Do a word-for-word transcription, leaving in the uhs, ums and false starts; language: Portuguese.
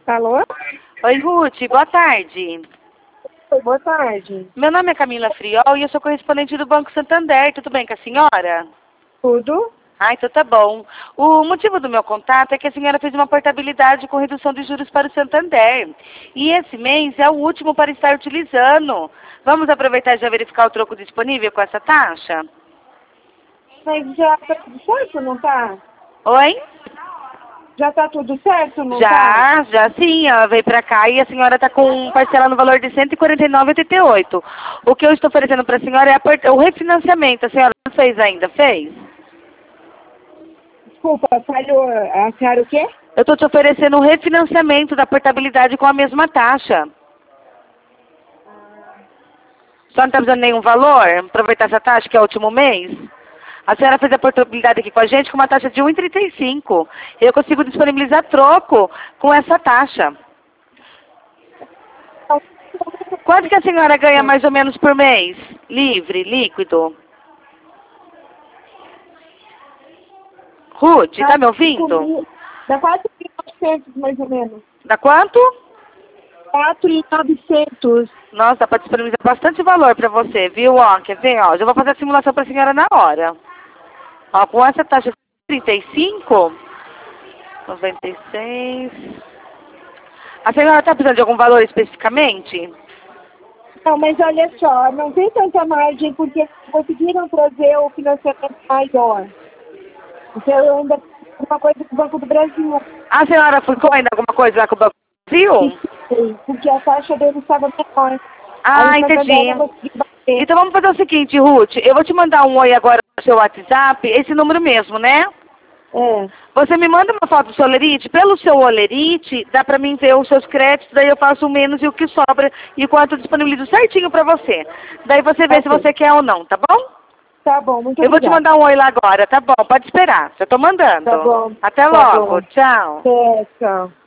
Alô? Oi, Ruth, boa tarde. Oi, boa tarde. Meu nome é Camila Friol e eu sou correspondente do Banco Santander. Tudo bem com a senhora? Tudo? Ah, então tá bom. O motivo do meu contato é que a senhora fez uma portabilidade com redução de juros para o Santander. E esse mês é o último para estar utilizando. Vamos aproveitar e já verificar o troco disponível com essa taxa? Mas já tá tudo certo, não tá? Oi? Já tá tudo certo, não tá? Já, já sim, ela veio pra cá e a senhora está com parcela no valor de cento e quarenta e nove reais e oitenta e oito centavos. O que eu estou oferecendo para a senhora é a por- o refinanciamento. A senhora não fez ainda, fez? Desculpa, falhou. A senhora o quê? Eu estou te oferecendo o refinanciamento da portabilidade com a mesma taxa. Só não está precisando de nenhum valor? Aproveitar essa taxa que é o último mês? A senhora fez a portabilidade aqui com a gente com uma taxa de um real e trinta e cinco centavos. Eu consigo disponibilizar troco com essa taxa. Quanto que a senhora ganha mais ou menos por mês? Livre, líquido? Ruth, tá me ouvindo? Dá quatro mil e novecentos, mais ou menos. Dá quanto? quatro mil e novecentos. Nossa, dá para disponibilizar bastante valor para você, viu? Ó, quer ver? Ó, já vou fazer a simulação para a senhora na hora. Ó, com essa taxa de trinta e cinco, noventa e seis... A senhora está precisando de algum valor especificamente? Não, mas olha só, não tem tanta margem porque conseguiram trazer o financiamento maior. Então eu ainda fiz uma coisa com o Banco do Brasil. A senhora ficou ainda alguma coisa lá com o Banco do Brasil? Sim, porque a taxa dele estava menor. Ah, Aí o Santander entendi. não conseguiu bater. Então vamos fazer o seguinte, Ruth. Eu vou te mandar um oi agora no seu WhatsApp, esse número mesmo, né? É. Você me manda uma foto do seu olerite. Pelo seu olerite, dá pra mim ver os seus créditos, daí eu faço o menos e o que sobra e quanto eu disponibilizo certinho pra você. Daí você vê Tá se bom. você quer ou não, tá bom? Tá bom, muito Eu vou te obrigada. mandar um oi lá agora, tá bom? Pode esperar. Já tô mandando. Tá bom. Até Tá logo. bom. Tchau. É, tchau.